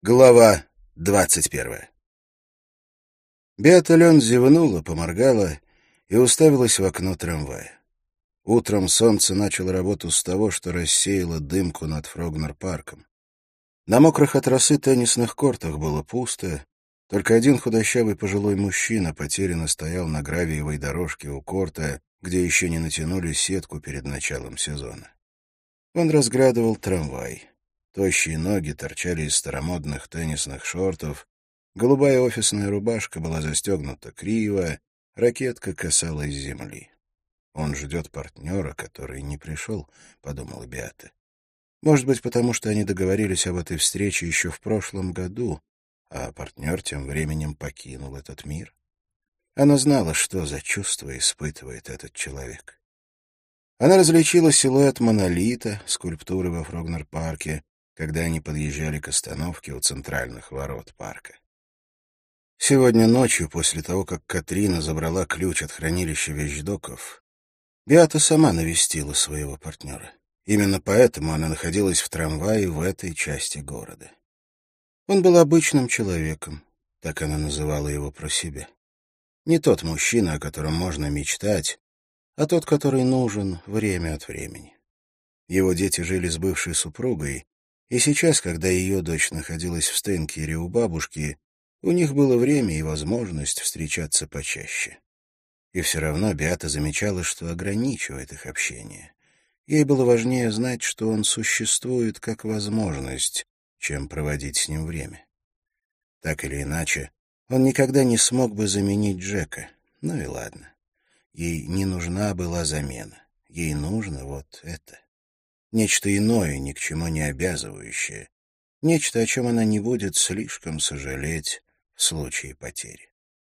Глава 21. Беата Лен зевнула, поморгала и уставилась в окно трамвая. Утром солнце начало работу с того, что рассеяло дымку над Фрогнер-парком. На мокрых от росы теннисных кортах было пусто, только один худощавый пожилой мужчина потерянно стоял на гравиевой дорожке у корта, где еще не натянули сетку перед началом сезона. Он разглядывал трамвай. Тощие ноги торчали из старомодных теннисных шортов, голубая офисная рубашка была застегнута криво, ракетка касалась земли. «Он ждет партнера, который не пришел», — подумала Беата. Может быть, потому что они договорились об этой встрече еще в прошлом году, а партнер тем временем покинул этот мир. Она знала, что за чувство испытывает этот человек. Она различила силуэт монолита, скульптуры во Фрогнер-парке, когда они подъезжали к остановке у центральных ворот парка. Сегодня ночью, после того, как Катрина забрала ключ от хранилища вещдоков, Беата сама навестила своего партнера. Именно поэтому она находилась в трамвае в этой части города. Он был обычным человеком, так она называла его про себя. Не тот мужчина, о котором можно мечтать, а тот, который нужен время от времени. Его дети жили с бывшей супругой, и сейчас, когда ее дочь находилась в Стенкере у бабушки, у них было время и возможность встречаться почаще. И все равно Беата замечала, что ограничивает их общение. Ей было важнее знать, что он существует как возможность, чем проводить с ним время. Так или иначе, он никогда не смог бы заменить Джека. Ну и ладно. Ей не нужна была замена. Ей нужно вот это. Нечто иное, ни к чему не обязывающее. Нечто, о чем она не будет слишком сожалеть в случае потери.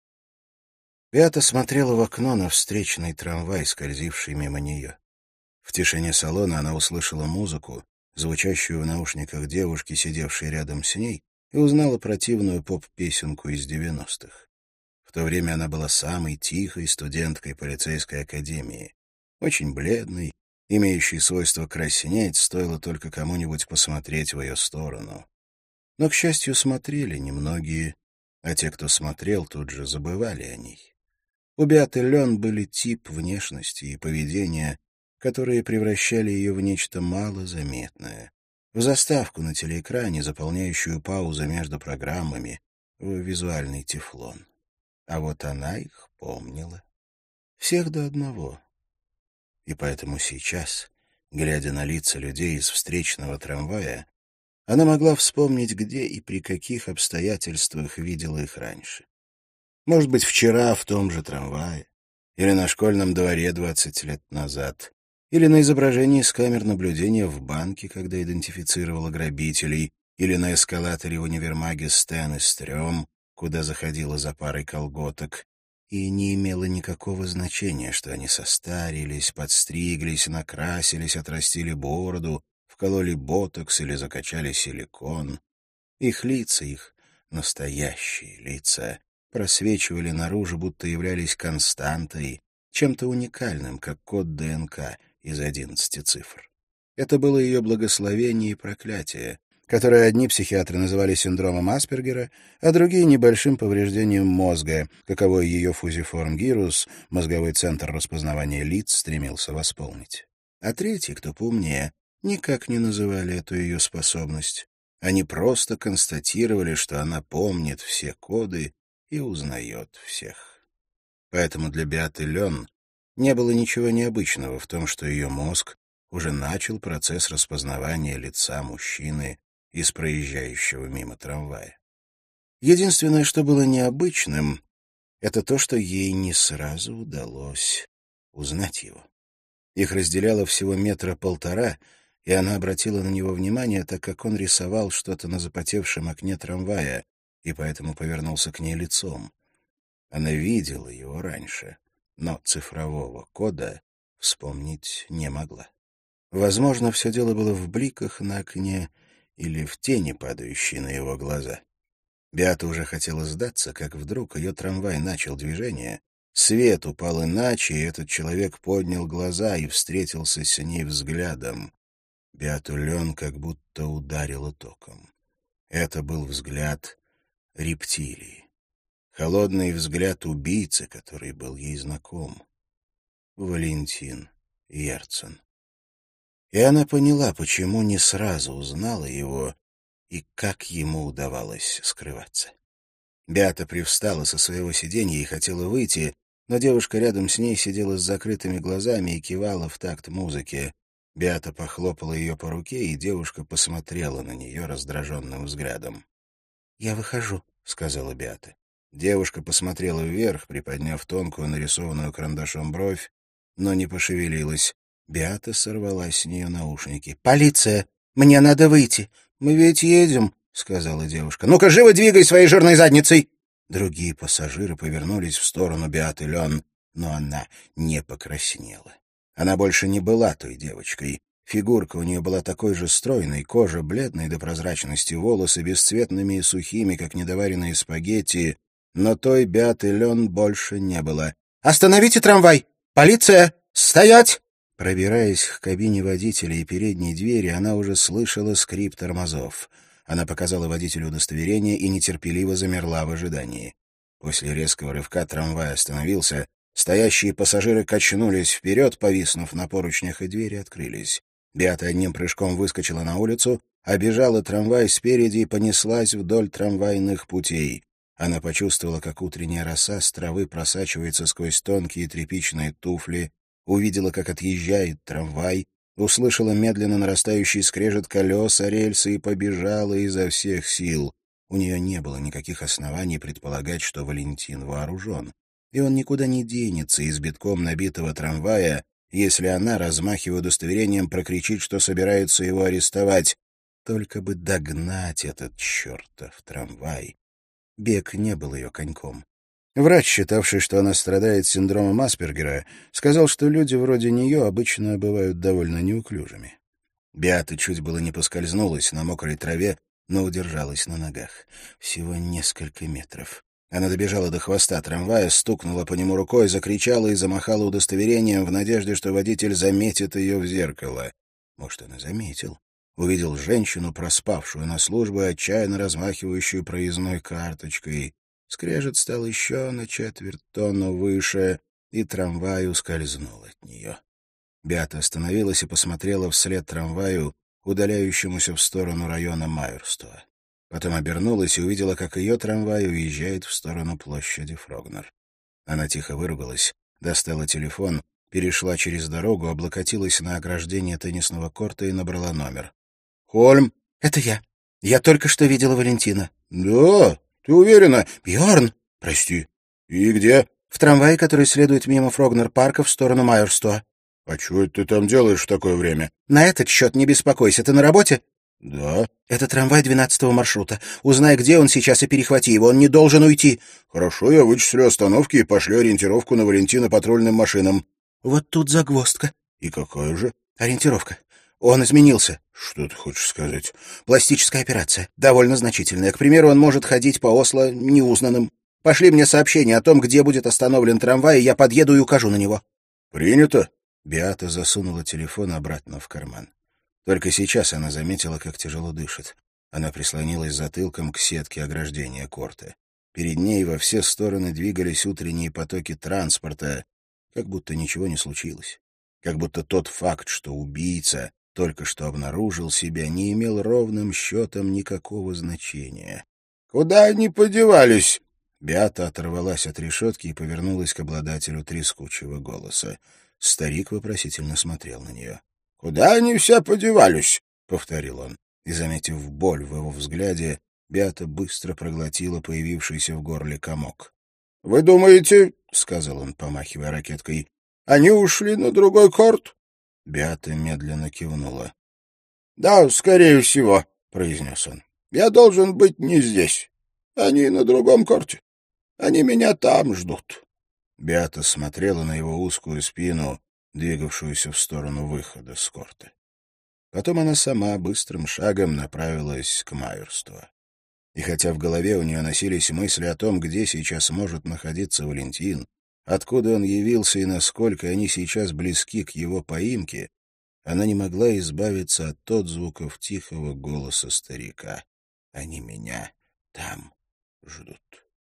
Беата смотрела в окно на встречный трамвай, скользивший мимо нее. В тишине салона она услышала музыку, звучащую в наушниках девушки, сидевшей рядом с ней, и узнала противную поп-песенку из 90-х. В то время она была самой тихой студенткой полицейской академии, очень бледной, имеющей свойство краснеть, стоило только кому-нибудь посмотреть в ее сторону. Но, к счастью, смотрели немногие, а те, кто смотрел, тут же забывали о ней. У Беаты Лен были тип внешности и поведения, которые превращали ее в нечто малозаметное, в заставку на телеэкране, заполняющую паузы между программами, в визуальный тефлон. А вот она их помнила. Всех до одного. И поэтому сейчас, глядя на лица людей из встречного трамвая, она могла вспомнить, где и при каких обстоятельствах видела их раньше. Может быть, вчера в том же трамвае, или на школьном дворе 20 лет назад, или на изображении с камер наблюдения в банке, когда идентифицировала грабителей, или на эскалаторе в универмаге Стэн и Стрём, куда заходила за парой колготок, и не имело никакого значения, что они состарились, подстриглись, накрасились, отрастили бороду, вкололи ботокс или закачали силикон. Их лица, их настоящие лица, просвечивали наружу, будто являлись константой, чем-то уникальным, как код ДНК из 11 цифр. Это было ее благословение и проклятие, которое одни психиатры называли синдромом Аспергера, а другие — небольшим повреждением мозга, каковой ее фузиформ гирус, мозговой центр распознавания лиц, стремился восполнить. А третьи, кто поумнее, никак не называли эту ее способность. Они просто констатировали, что она помнит все коды и узнает всех. Поэтому для Беаты Лен не было ничего необычного в том, что ее мозг уже начал процесс распознавания лица мужчины из проезжающего мимо трамвая. Единственное, что было необычным, это то, что ей не сразу удалось узнать его. Их разделяло всего 1,5 метра, и она обратила на него внимание, так как он рисовал что-то на запотевшем окне трамвая, и поэтому повернулся к ней лицом. Она видела его раньше, но цифрового кода вспомнить не могла. Возможно, все дело было в бликах на окне или в тени, падающей на его глаза. Беата уже хотела сдаться, как вдруг ее трамвай начал движение. Свет упал иначе, и этот человек поднял глаза и встретился с ней взглядом. Беату Лен как будто ударило током. Это был взгляд рептилии. Холодный взгляд убийцы, который был ей знаком. Валентин Ярцен. И она поняла, почему не сразу узнала его и как ему удавалось скрываться. Беата привстала со своего сиденья и хотела выйти, но девушка рядом с ней сидела с закрытыми глазами и кивала в такт музыке. Беата похлопала ее по руке, и девушка посмотрела на нее раздраженным взглядом. «Я выхожу», — сказала Беата. Девушка посмотрела вверх, приподняв тонкую, нарисованную карандашом бровь, но не пошевелилась. Беата сорвала с нее наушники. «Полиция! Мне надо выйти!» «Мы ведь едем», — сказала девушка. «Ну-ка, живо двигай своей жирной задницей!» Другие пассажиры повернулись в сторону Беаты Лен, но она не покраснела. Она больше не была той девочкой. Фигурка у нее была такой же стройной, кожа бледной до прозрачности, волосы бесцветными и сухими, как недоваренные спагетти, но той Беаты Лен больше не было. «Остановите трамвай! Полиция! Стоять!» Пробираясь к кабине водителя и передней двери, она уже слышала скрип тормозов. Она показала водителю удостоверение и нетерпеливо замерла в ожидании. После резкого рывка трамвай остановился, стоящие пассажиры качнулись вперед, повиснув на поручнях, и двери открылись. Беата одним прыжком выскочила на улицу, обежала трамвай спереди и понеслась вдоль трамвайных путей. Она почувствовала, как утренняя роса с травы просачивается сквозь тонкие тряпичные туфли, увидела, как отъезжает трамвай, услышала медленно нарастающий скрежет колес о рельсы и побежала изо всех сил. У нее не было никаких оснований предполагать, что Валентин вооружен. И он никуда не денется из битком набитого трамвая, если она, размахивая удостоверением, прокричит, что собирается его арестовать. Только бы догнать этот чертов трамвай. Бег не был ее коньком. Врач, считавший, что она страдает синдромом Аспергера, сказал, что люди вроде нее обычно бывают довольно неуклюжими. Беата чуть было не поскользнулась на мокрой траве, но удержалась на ногах. Всего несколько метров. Она добежала до хвоста трамвая, стукнула по нему рукой, закричала и замахала удостоверением в надежде, что водитель заметит ее в зеркало. Может, он и заметил. Увидел женщину, проспавшую на службу, отчаянно размахивающую проездной карточкой. Скрежет стал еще на четверть тонны выше, и трамвай ускользнул от нее. Беата остановилась и посмотрела вслед трамваю, удаляющемуся в сторону района Майерстоа. Потом обернулась и увидела, как ее трамвай уезжает в сторону площади Фрогнер. Она тихо выругалась, достала телефон, перешла через дорогу, облокотилась на ограждение теннисного корта и набрала номер. «Хольм!» «Это я. Я только что видела Валентина». «Да? Ты уверена?» «Бьорн!» «Прости. И где?» «В трамвае, который следует мимо Фрогнер-парка в сторону Майерстоа». «А чего это ты там делаешь в такое время?» «На этот счет не беспокойся. Ты на работе?» «Да». «Это трамвай 12-го маршрута. Узнай, где он сейчас, и перехвати его. Он не должен уйти». «Хорошо, я вычислю остановки и пошлю ориентировку на Валентина патрульным машинам». «Вот тут загвоздка». «И какая же?» «Ориентировка. Он изменился». «Что ты хочешь сказать?» «Пластическая операция. Довольно значительная. К примеру, он может ходить по Осло неузнанным. Пошли мне сообщение о том, где будет остановлен трамвай, и я подъеду и укажу на него». «Принято». Беата засунула телефон обратно в карман. Только сейчас она заметила, как тяжело дышит. Она прислонилась затылком к сетке ограждения корта. Перед ней во все стороны двигались утренние потоки транспорта, как будто ничего не случилось. Как будто тот факт, что убийца только что обнаружил себя, не имел ровным счетом никакого значения. «Куда они подевались?» Беата оторвалась от решетки и повернулась к обладателю трескучего голоса. Старик вопросительно смотрел на нее. «Куда они все подевались?» — повторил он. И, заметив боль в его взгляде, Беата быстро проглотила появившийся в горле комок. «Вы думаете, — сказал он, помахивая ракеткой, — они ушли на другой корт?» Беата медленно кивнула. «Да, скорее всего, — произнес он. — Я должен быть не здесь. Они на другом корте. Они меня там ждут». Беата смотрела на его узкую спину, двигавшуюся в сторону выхода с корта. Потом она сама быстрым шагом направилась к Майерстоа. И хотя в голове у нее носились мысли о том, где сейчас может находиться Валентин, откуда он явился и насколько они сейчас близки к его поимке, она не могла избавиться от отзвуков тихого голоса старика. Они меня там ждут.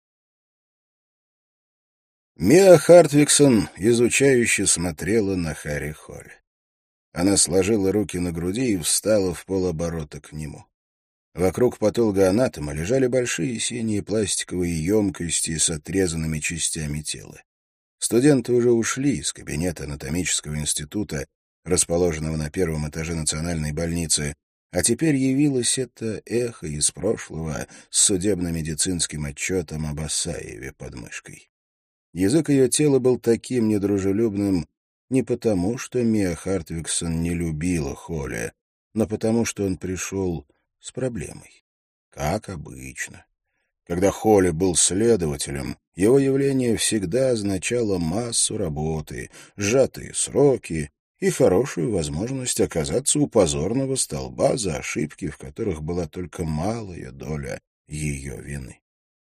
Миа Хартвиксон изучающе смотрела на Харри Холли. Она сложила руки на груди и встала в полоборота к нему. Вокруг патологоанатома лежали большие синие пластиковые емкости с отрезанными частями тела. Студенты уже ушли из кабинета анатомического института, расположенного на первом этаже национальной больницы, а теперь явилось это эхо из прошлого с судебно-медицинским отчетом об Асаеве под мышкой. Язык ее тела был таким недружелюбным не потому, что Миа Хартвиксон не любила Холли, но потому, что он пришел с проблемой. Как обычно. Когда Холли был следователем, его явление всегда означало массу работы, сжатые сроки и хорошую возможность оказаться у позорного столба за ошибки, в которых была только малая доля ее вины.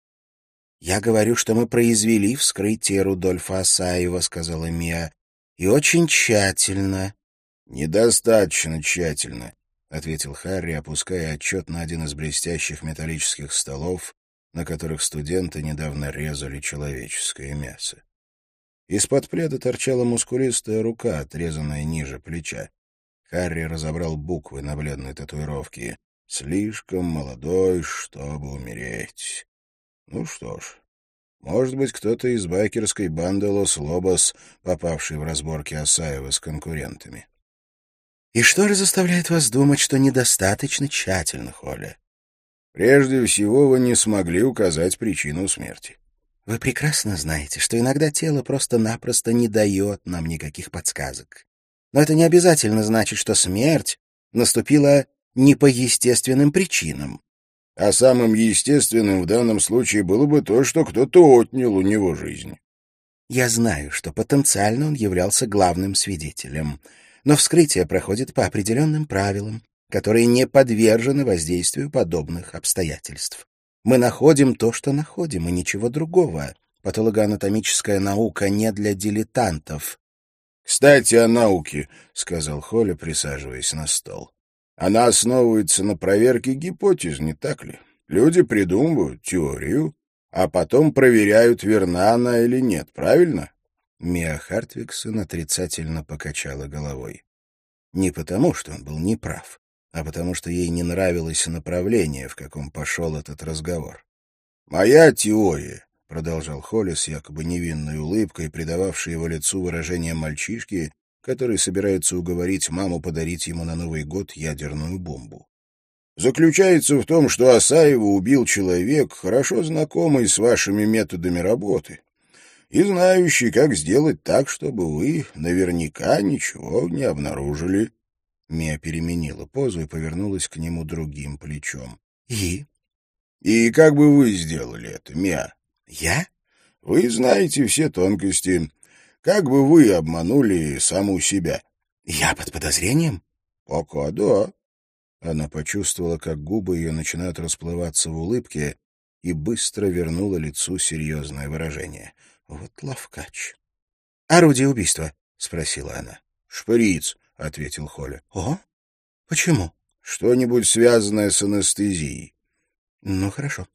«Я говорю, что мы произвели вскрытие Рудольфа Асаева», — сказала Миа, — «и очень тщательно». «Недостаточно тщательно», — ответил Харри, опуская отчет на один из блестящих металлических столов, на которых студенты недавно резали человеческое мясо. Из-под пледа торчала мускулистая рука, отрезанная ниже плеча. Харри разобрал буквы на бледной татуировке. «Слишком молодой, чтобы умереть». Ну что ж, может быть, кто-то из байкерской банды Лос-Лобос, попавший в разборки Асаева с конкурентами. «И что же заставляет вас думать, что недостаточно тщательно, Холли?» «Прежде всего, вы не смогли указать причину смерти». «Вы прекрасно знаете, что иногда тело просто-напросто не дает нам никаких подсказок. Но это не обязательно значит, что смерть наступила не по естественным причинам». А самым естественным в данном случае было бы то, что кто-то отнял у него жизнь. Я знаю, что потенциально он являлся главным свидетелем, но вскрытие проходит по определенным правилам, которые не подвержены воздействию подобных обстоятельств. Мы находим то, что находим, и ничего другого. Патологоанатомическая наука не для дилетантов. — Кстати, о науке, — сказал Холли, присаживаясь на стол. Она основывается на проверке гипотез, не так ли? Люди придумывают теорию, а потом проверяют, верна она или нет, правильно? Миа Хартвиксон отрицательно покачала головой. Не потому, что он был неправ, а потому, что ей не нравилось направление, в каком пошел этот разговор. «Моя теория», — продолжал Холли с якобы невинной улыбкой, придававшей его лицу выражение мальчишки, который собирается уговорить маму подарить ему на Новый год ядерную бомбу. «Заключается в том, что Асаева убил человек, хорошо знакомый с вашими методами работы и знающий, как сделать так, чтобы вы наверняка ничего не обнаружили». Мия переменила позу и повернулась к нему другим плечом. «И?» «И как бы вы сделали это, Мия?» «Я?» «Вы знаете все тонкости. Как бы вы обманули саму себя?» «Я под подозрением?» «Пока да». Она почувствовала, как губы ее начинают расплываться в улыбке, и быстро вернула лицу серьезное выражение. «Вот ловкач». «Орудие убийства?» — спросила она. «Шприц», — ответил Холли. «О? Почему?» «Что-нибудь связанное с анестезией». «Ну, хорошо.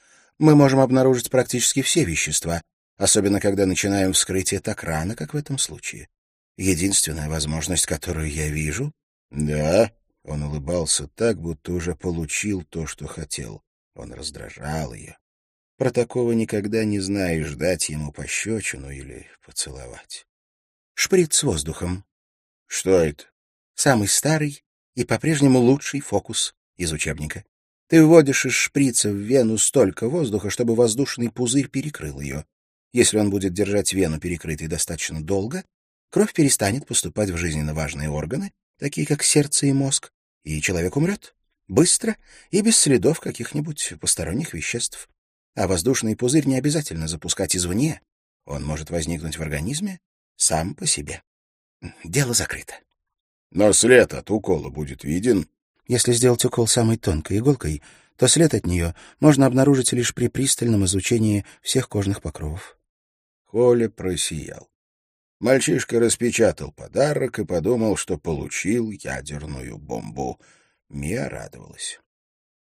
Мы можем обнаружить практически все вещества, особенно когда начинаем вскрытие так рано, как в этом случае. Единственная возможность, которую я вижу...» «Да?» — он улыбался так, будто уже получил то, что хотел. Он раздражал ее. Про такого никогда не знаешь, дать ему пощечину или поцеловать. «Шприц с воздухом». «Что это?» «Самый старый и по-прежнему лучший фокус из учебника. Ты вводишь из шприца в вену столько воздуха, чтобы воздушный пузырь перекрыл ее. Если он будет держать вену перекрытой достаточно долго, кровь перестанет поступать в жизненно важные органы, такие как сердце и мозг, и человек умрет. Быстро и без следов каких-нибудь посторонних веществ. А воздушный пузырь не обязательно запускать извне. Он может возникнуть в организме сам по себе. Дело закрыто». «Но след от укола будет виден?» «Если сделать укол самой тонкой иголкой, то след от нее можно обнаружить лишь при пристальном изучении всех кожных покровов». Холли просиял. Мальчишка распечатал подарок и подумал, что получил ядерную бомбу. Мия радовалась.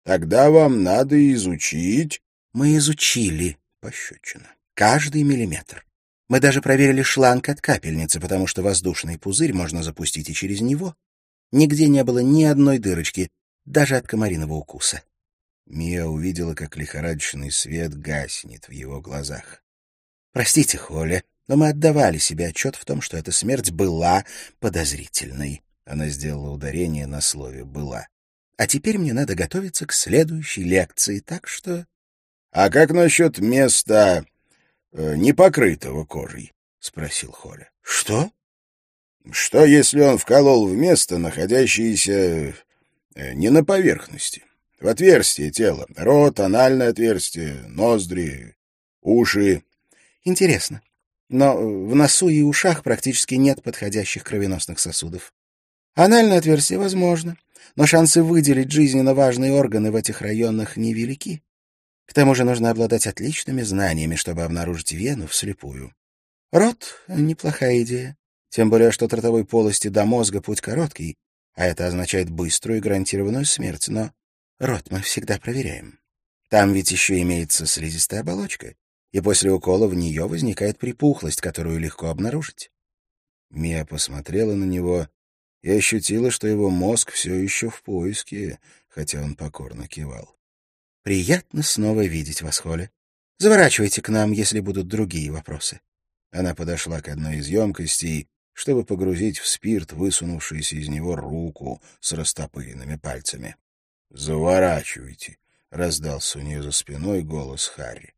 Тогда вам надо изучить... Мы изучили, пощечина, каждый миллиметр. Мы даже проверили шланг от капельницы, потому что воздушный пузырь можно запустить и через него. Нигде не было ни одной дырочки, даже от комариного укуса. Мия увидела, как лихорадочный свет гаснет в его глазах. «Простите, Холли, но мы отдавали себе отчет в том, что эта смерть была подозрительной». Она сделала ударение на слове «была». «А теперь мне надо готовиться к следующей лекции, так что...» «А как насчет места непокрытого кожей?» — спросил Холли. «Что?» «Что, если он вколол в место, находящееся не на поверхности, в отверстие тела? Рот, анальное отверстие, ноздри, уши?» «Интересно. Но в носу и ушах практически нет подходящих кровеносных сосудов. Анальное отверстие возможно, но шансы выделить жизненно важные органы в этих районах невелики. К тому же нужно обладать отличными знаниями, чтобы обнаружить вену вслепую. Рот — неплохая идея. Тем более, что от ротовой полости до мозга путь короткий, а это означает быструю и гарантированную смерть. Но рот мы всегда проверяем. Там ведь еще имеется слизистая оболочка, и после укола в нее возникает припухлость, которую легко обнаружить». Мия посмотрела на него и ощутила, что его мозг все еще в поиске, хотя он покорно кивал. «Приятно снова видеть вас, Холли. Заворачивайте к нам, если будут другие вопросы». Она подошла к одной из емкостей, чтобы погрузить в спирт высунувшуюся из него руку с растопыренными пальцами. «Заворачивайте», — раздался у нее за спиной голос Харри.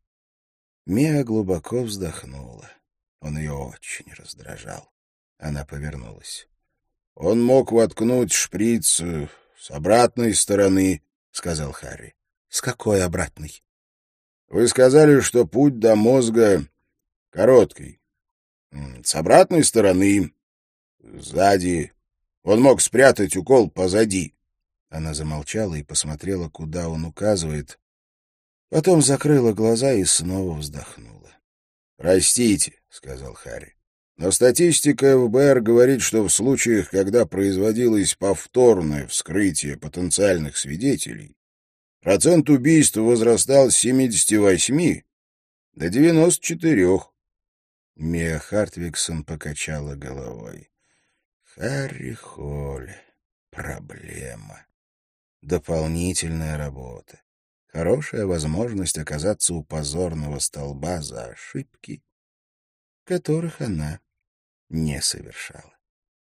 Мия глубоко вздохнула. Он ее очень раздражал. Она повернулась. «Он мог воткнуть шприц с обратной стороны», — сказал Харри. «С какой обратной?» «Вы сказали, что путь до мозга короткий. С обратной стороны, сзади. Он мог спрятать укол позади». Она замолчала и посмотрела, куда он указывает. Потом закрыла глаза и снова вздохнула. «Простите», — сказал Харри, — «но статистика ФБР говорит, что в случаях, когда производилось повторное вскрытие потенциальных свидетелей, процент убийств возрастал с 78 до 94. Мия Хартвигсон покачала головой. Харри Холли. Проблема. Дополнительная работа. Хорошая возможность оказаться у позорного столба за ошибки, которых она не совершала.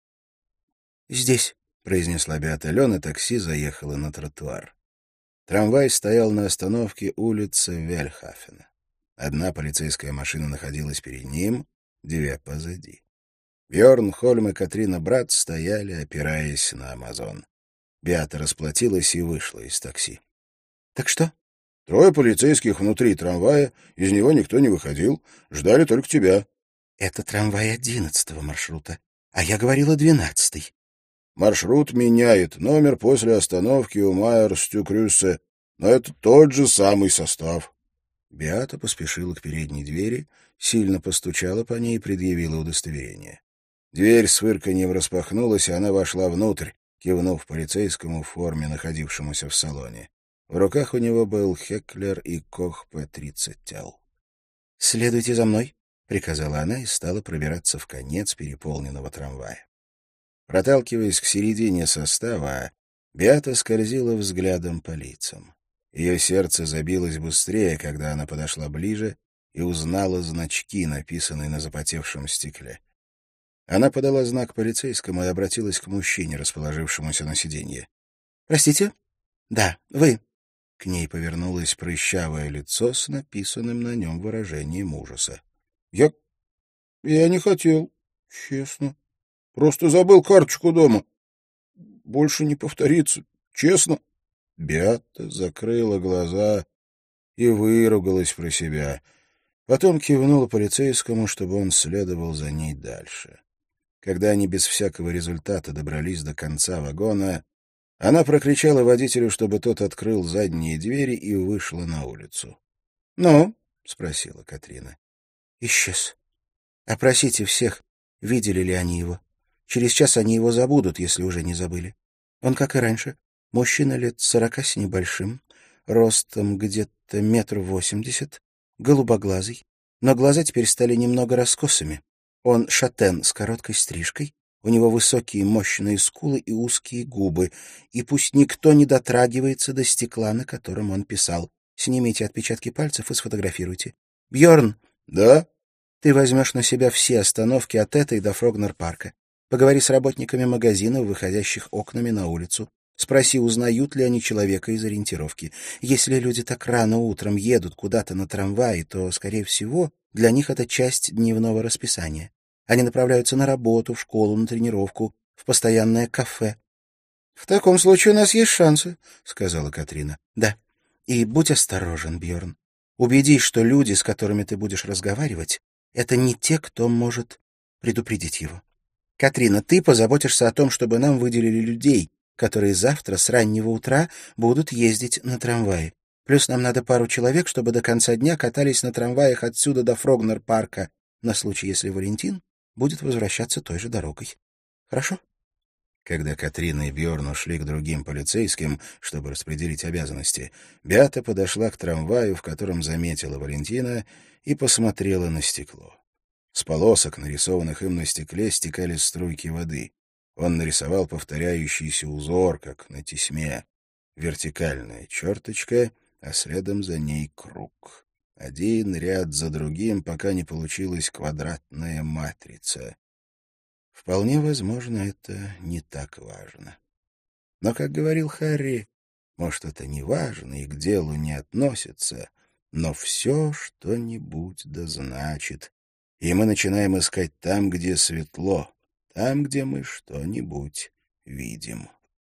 «Здесь», — произнесла Беата Лен, и такси заехало на тротуар. Трамвай стоял на остановке улицы Вельхафена. Одна полицейская машина находилась перед ним, две позади. Бьорн, Хольм и Катрина Брат стояли, опираясь на Амазон. Беата расплатилась и вышла из такси. «Так что?» «Трое полицейских внутри трамвая, из него никто не выходил, ждали только тебя». «Это трамвай 11-го маршрута, а я говорила 12-й». «Маршрут меняет, номер после остановки у Майер-Стюкрюссе, но это тот же самый состав». Беата поспешила к передней двери, сильно постучала по ней и предъявила удостоверение. Дверь с фырканьем распахнулась, и она вошла внутрь, кивнув полицейскому в форме, находившемуся в салоне. В руках у него был Хеклер и Кох П-30Л. «Следуйте за мной», — приказала она и стала пробираться в конец переполненного трамвая. Проталкиваясь к середине состава, Беата скользила взглядом по лицам. Ее сердце забилось быстрее, когда она подошла ближе и узнала значки, написанные на запотевшем стекле. Она подала знак полицейскому и обратилась к мужчине, расположившемуся на сиденье. «Простите?» «Да, вы». К ней повернулось прыщавое лицо с написанным на нем выражением ужаса. «Я не хотел, честно. Просто забыл карточку дома. Больше не повторится, честно». Беата закрыла глаза и выругалась про себя. Потом кивнула полицейскому, чтобы он следовал за ней дальше. Когда они без всякого результата добрались до конца вагона, она прокричала водителю, чтобы тот открыл задние двери, и вышла на улицу. «Ну?» — спросила Катрина. «Исчез. Опросите всех, видели ли они его. Через час они его забудут, если уже не забыли. Он, как и раньше, мужчина лет 40 с небольшим, ростом где-то 1,80 м, голубоглазый, но глаза теперь стали немного раскосыми. Он шатен с короткой стрижкой, у него высокие мощные скулы и узкие губы, и пусть никто не дотрагивается до стекла, на котором он писал. Снимите отпечатки пальцев и сфотографируйте. Бьорн, Да? ты возьмешь на себя все остановки от этой до Фрогнер-парка. Поговори с работниками магазинов, выходящих окнами на улицу. Спроси, узнают ли они человека из ориентировки. Если люди так рано утром едут куда-то на трамвае, то, скорее всего, для них это часть дневного расписания. Они направляются на работу, в школу, на тренировку, в постоянное кафе. — В таком случае у нас есть шансы, — сказала Катрина. — Да. И будь осторожен, Бьорн. Убедись, что люди, с которыми ты будешь разговаривать, это не те, кто может предупредить его. Катрина, ты позаботишься о том, чтобы нам выделили людей, которые завтра с раннего утра будут ездить на трамвае. Плюс нам надо пару человек, чтобы до конца дня катались на трамваях отсюда до Фрогнер-парка, на случай, если Валентин будет возвращаться той же дорогой. Хорошо? Когда Катрина и Бьорн ушли к другим полицейским, чтобы распределить обязанности, Беата подошла к трамваю, в котором заметила Валентина, и посмотрела на стекло. С полосок, нарисованных им на стекле, стекали струйки воды. Он нарисовал повторяющийся узор, как на тесьме. Вертикальная черточка, а следом за ней круг. Один ряд за другим, пока не получилась квадратная матрица. Вполне возможно, это не так важно. Но, как говорил Харри, может, это не важно и к делу не относится, но все что-нибудь да значит. И мы начинаем искать там, где светло, там, где мы что-нибудь видим.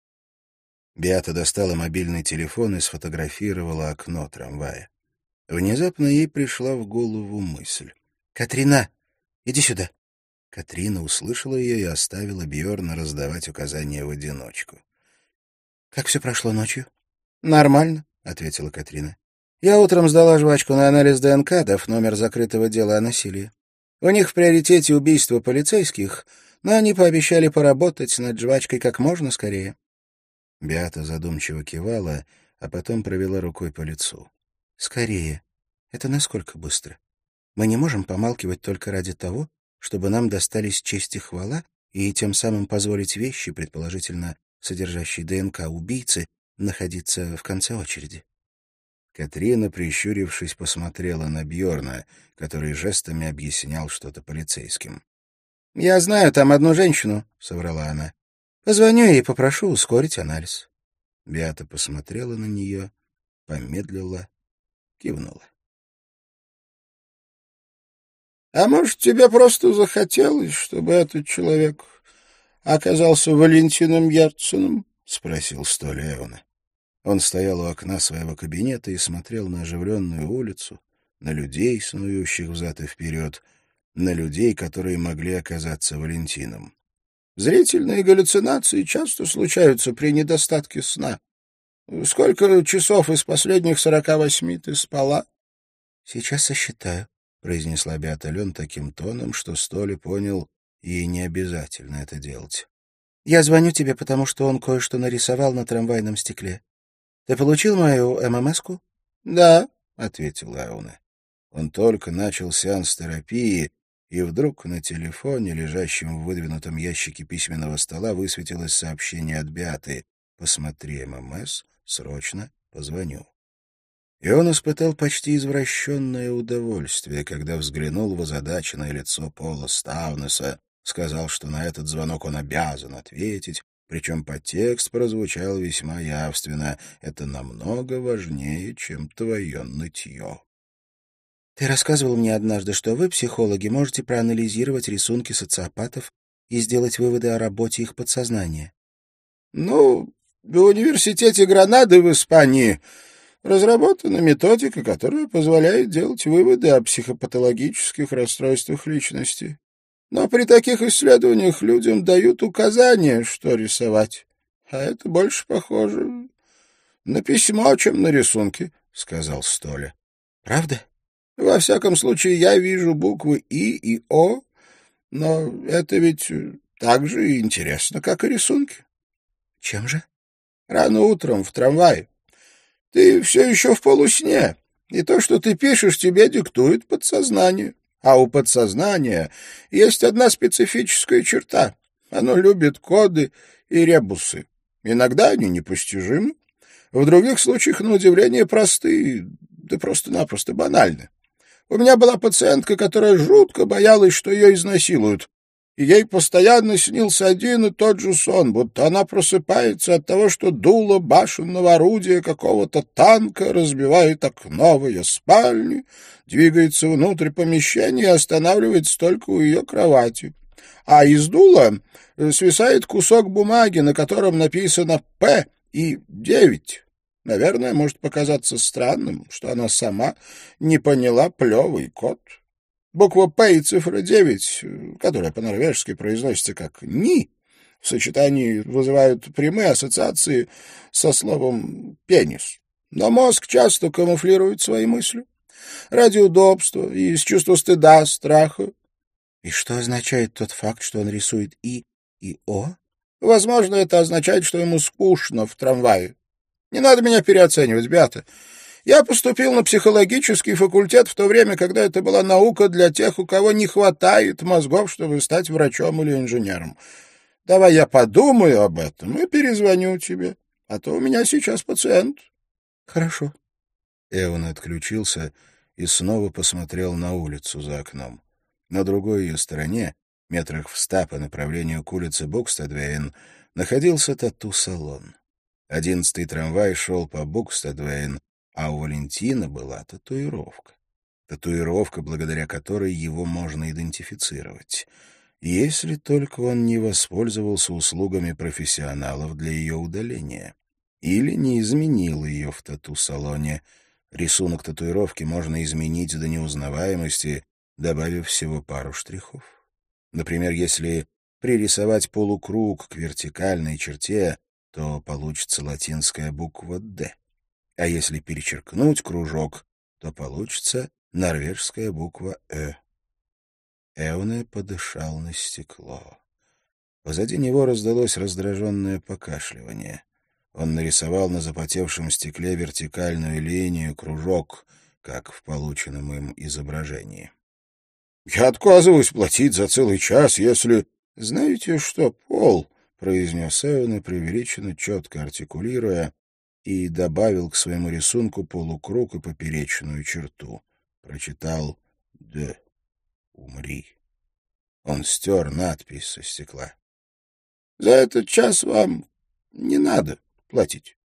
Беата достала мобильный телефон и сфотографировала окно трамвая. Внезапно ей пришла в голову мысль. «Катрина, иди сюда!» Катрина услышала ее и оставила Бьорна раздавать указания в одиночку. «Как все прошло ночью?» «Нормально», — ответила Катрина. «Я утром сдала жвачку на анализ ДНК, дав номер закрытого дела о насилии. У них в приоритете убийство полицейских, но они пообещали поработать над жвачкой как можно скорее». Беата задумчиво кивала, а потом провела рукой по лицу. «Скорее. Это насколько быстро? Мы не можем помалкивать только ради того, чтобы нам достались честь и хвала, и тем самым позволить вещи, предположительно содержащие ДНК убийцы, находиться в конце очереди». Катрина, прищурившись, посмотрела на Бьорна, который жестами объяснял что-то полицейским. «Я знаю там одну женщину», — соврала она. «Позвоню ей и попрошу ускорить анализ». Беата посмотрела на нее, помедлила, кивнула. А может, тебе просто захотелось, чтобы этот человек оказался Валентином Герценом? — спросил Столя Эвана. Он стоял у окна своего кабинета и смотрел на оживленную улицу, на людей, снующих взад и вперед, на людей, которые могли оказаться Валентином. Зрительные галлюцинации часто случаются при недостатке сна. Сколько часов из последних 48 ты спала? — Сейчас сосчитаю, — произнесла Беата Лен таким тоном, что Столи понял, ей не обязательно это делать. — Я звоню тебе, потому что он кое-что нарисовал на трамвайном стекле. Ты получил мою ММС-ку? — Да, — ответил Ауне. Он только начал сеанс терапии, и вдруг на телефоне, лежащем в выдвинутом ящике письменного стола, высветилось сообщение от Беаты: «Посмотри ММС, срочно позвоню». И он испытал почти извращенное удовольствие, когда взглянул в озадаченное лицо Пола Ставнеса, сказал, что на этот звонок он обязан ответить, причем подтекст прозвучал весьма явственно: «Это намного важнее, чем твое нытье». «Ты рассказывал мне однажды, что вы, психологи, можете проанализировать рисунки социопатов и сделать выводы о работе их подсознания». Ну, в университете Гранады в Испании разработана методика, которая позволяет делать выводы о психопатологических расстройствах личности. Но при таких исследованиях людям дают указания, что рисовать. А это больше похоже на письмо, чем на рисунки, — сказал Столя. — Правда? — Во всяком случае, я вижу буквы И О, но это ведь так же интересно, как и рисунки. — Чем же? — Рано утром в трамвае. Ты все еще в полусне, и то, что ты пишешь, тебе диктует подсознание. А у подсознания есть одна специфическая черта. Оно любит коды и ребусы. Иногда они непостижимы, в других случаях, на удивление, просты, да просто-напросто банальны. У меня была пациентка, которая жутко боялась, что ее изнасилуют. И ей постоянно снился один и тот же сон, будто она просыпается от того, что дуло башенного орудия какого-то танка разбивает окно в ее спальне, двигается внутрь помещения и останавливается только у ее кровати. А из дула свисает кусок бумаги, на котором написано «П» и 9. Наверное, может показаться странным, что она сама не поняла плевый код. Буква «П» и цифра 9, которая по-норвежски произносится как «ни», в сочетании вызывают прямые ассоциации со словом «пенис». Но мозг часто камуфлирует свои мысли. Ради удобства и из чувства стыда, страха. И что означает тот факт, что он рисует «и» и «о»? Возможно, это означает, что ему скучно в трамвае. Не надо меня переоценивать, Беата. Я поступил на психологический факультет в то время, когда это была наука для тех, у кого не хватает мозгов, чтобы стать врачом или инженером. Давай я подумаю об этом и перезвоню тебе, а то у меня сейчас пациент. Хорошо. Эон отключился и снова посмотрел на улицу за окном. На другой ее стороне, метрах в 100 по направлению к улице Букстадвейн, находился тату-салон. 11-й трамвай шел по Букстадвейн, а у Валентина была татуировка. Татуировка, благодаря которой его можно идентифицировать. Если только он не воспользовался услугами профессионалов для ее удаления. Или не изменил ее в тату-салоне. Рисунок татуировки можно изменить до неузнаваемости, добавив всего пару штрихов. Например, если пририсовать полукруг к вертикальной черте, то получится латинская буква «Д». А если перечеркнуть кружок, то получится норвежская буква «Э». Эоне подышал на стекло. Позади него раздалось раздраженное покашливание. Он нарисовал на запотевшем стекле вертикальную линию, кружок, как в полученном им изображении. — Я отказываюсь платить за целый час, если... — Знаете что, Пол, — произнес Эоне, преувеличенно четко артикулируя, и добавил к своему рисунку полукруг и поперечную черту. Прочитал «Д». «Умри». Он стер надпись со стекла. — За этот час вам не надо платить.